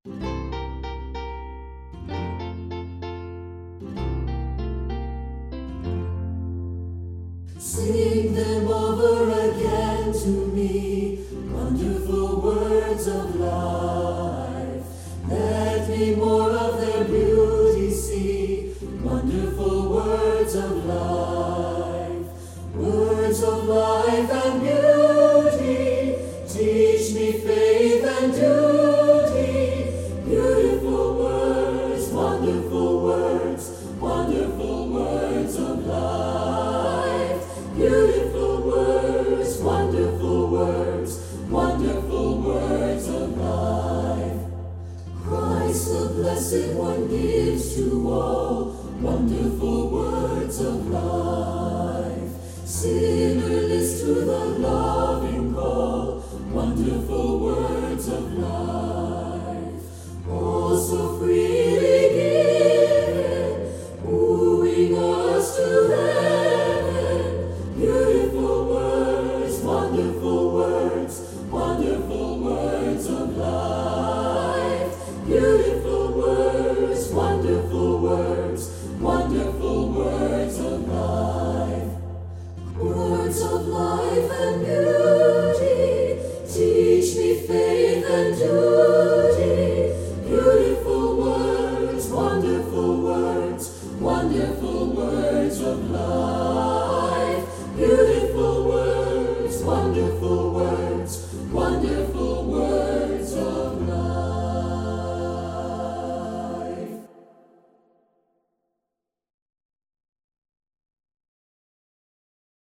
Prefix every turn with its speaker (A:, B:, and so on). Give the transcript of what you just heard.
A: Sing them over again to me, wonderful words of life. Let me more of their beauty see, wonderful words of life. Words of life and beauty, teach me faith and duty. Beautiful words, wonderful words, wonderful words of life. Beautiful words, wonderful words, wonderful words of life. Christ the Blessed One gives to all wonderful words of life. Sinner list to the loving call, wonderful words of life. Oh, so freely given, wooing us to heaven. Beautiful words, wonderful words, wonderful words of life.